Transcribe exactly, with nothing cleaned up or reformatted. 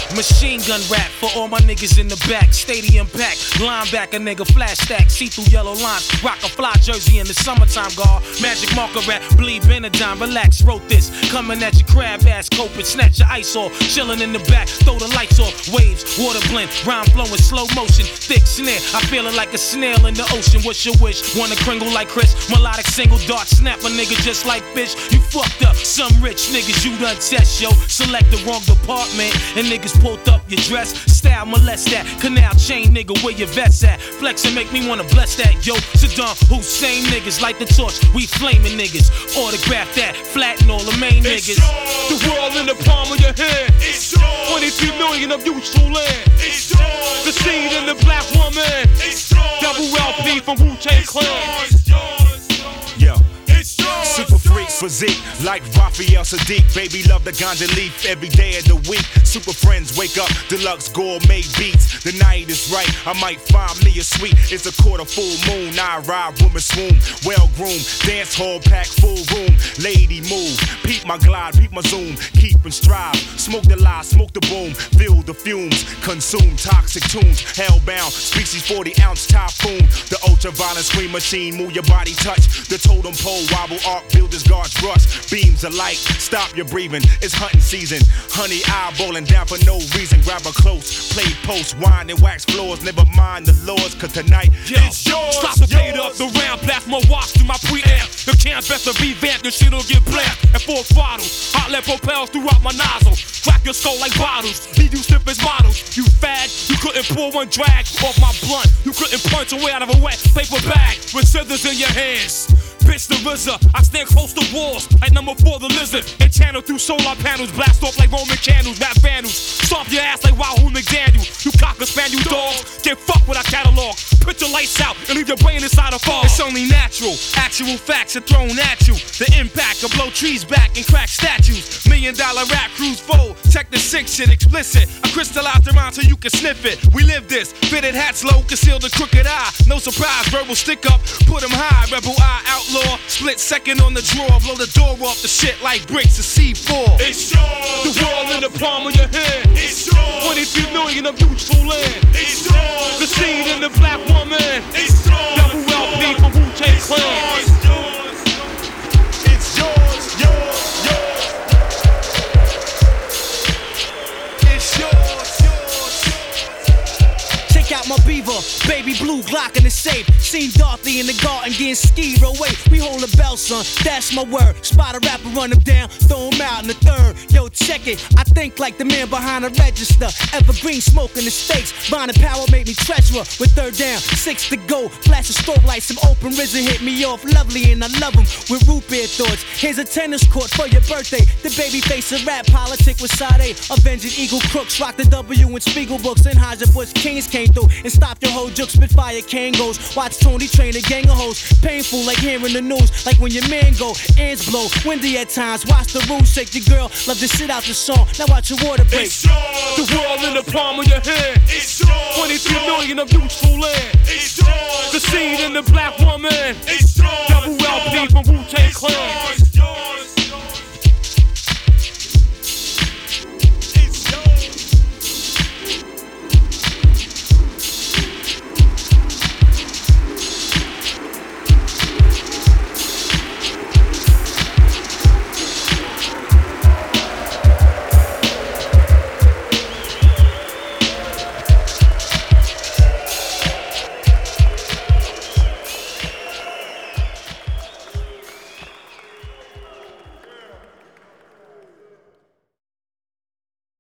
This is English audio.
Machine gun rap for all my niggas in the back. Stadium pack, linebacker nigga, flash stack, see through yellow lines. Rock a fly jersey in the summertime, guard. Magic marker rap, bleed Benadine, relax, wrote this. Coming at your crab ass, coping, snatch your ice off. Chilling in the back, throw the lights off. Waves, water blend, rhyme flowing, slow motion. Thick snare, I feel it like a snail in the ocean. What's your wish? Wanna kringle like Chris? Melodic single dart, snap a nigga just like fish. You fucked up, some rich niggas you done test, yo. Select the wrong department, and niggas pulled up your dress. Style molest that, canal chain nigga, where your vest at? Flex and make me wanna bless that, yo. Saddam Hussein niggas, light the torch, we flaming niggas. Autograph that, flatten all the main niggas. The world in the palm of your hand. twenty-three million of useful land. The seed in the black woman. Double L P from Wu-Tang Clan. Yo. Super freak physique like Raphael Sadiq. Baby love the ganja leaf every day of the week. Super friends wake up, deluxe gourmet beats. The night is right, I might find me a suite. It's a quarter full moon, I ride, woman swoon. Well groomed, dance hall pack, full room. Lady move, peep my glide, peep my zoom. Keep and strive, smoke the lie, smoke the boom. Feel the fumes, consume toxic tunes. Hellbound, species forty ounce typhoon. The ultraviolet screen machine, move your body touch. The totem pole wobble arc, builders guards rush. Beams of light, stop your breathing. It's hunting season. Honey eyeballing down for no reason. Grab her close, play post, wine and wax floors. Never mind the laws, cause tonight Yo, it's yours. Stop the fade up the round, blast my watch through my preamp. The can't best to revamp, the shit'll get black. At full throttle, hot lead propels throughout my nozzle. Crack your skull like bottles, leave you stiff as models. You fag, you couldn't pull one drag off my blunt. You couldn't punch away out of a wet paper bag with scissors in your hands. Bitch the R Z A, I stand close to walls like number four the lizard. And channel through solar panels, blast off like Roman candles, rap vandals. Stomp your ass like Wahoo McDaniel. You cocker spaniel dogs, get fucked with our catalog. Put your lights out and leave your brain inside a fog. It's only natural, actual facts are thrown at you. The impact will blow trees back and crack statues. Million dollar rap crews fold, check the sick shit explicit. I crystallize the rhyme so you can sniff it. We live this, fitted hats low, conceal the crooked eye. No surprise, verbal stick up, put them high. Rebel eye outlaw, split second on the draw. Blow the door off the shit like bricks of C four. It's yours. The world in the palm of your hand. It's yours. twenty-three million of useful land. It's yours. The seed in the black woman. It's yours. Double L P from Wu-Tang Clan. It's yours. it's yours, yours, yours. It's yours, yours. Check out my beaver, baby blue Glock in the safe. Seen Dorothy in the garden getting skied away. We hold a bell, son, that's my word. Spot a rapper, run him down, throw him out in the third. Yo, check it, I think like the man behind the register. Evergreen smoking the stakes, Bond and Power made me treasurer. With third down, six to go, flash a strobe light, some open risen hit me off. Lovely and I love him with root beer thoughts. Here's a tennis court for your birthday. The baby face of rap politic with Sade. Avenging Eagle Crooks, rock the W in Spiegel books. And Bush Kings came through and stopped your whole juke, spit fire Kangos. Watch Tony train a gang of hoes. Painful like hearing the news, like when your man go. Ends blow, windy at times. Watch the room shake. Your girl love to sit out the song. Now watch your water break. It's yours. The world in the palm of your hand. It's yours. twenty-three million of useful land. It's yours. The seed in the black woman. It's yours. Double L P from Wu-Tang Clan.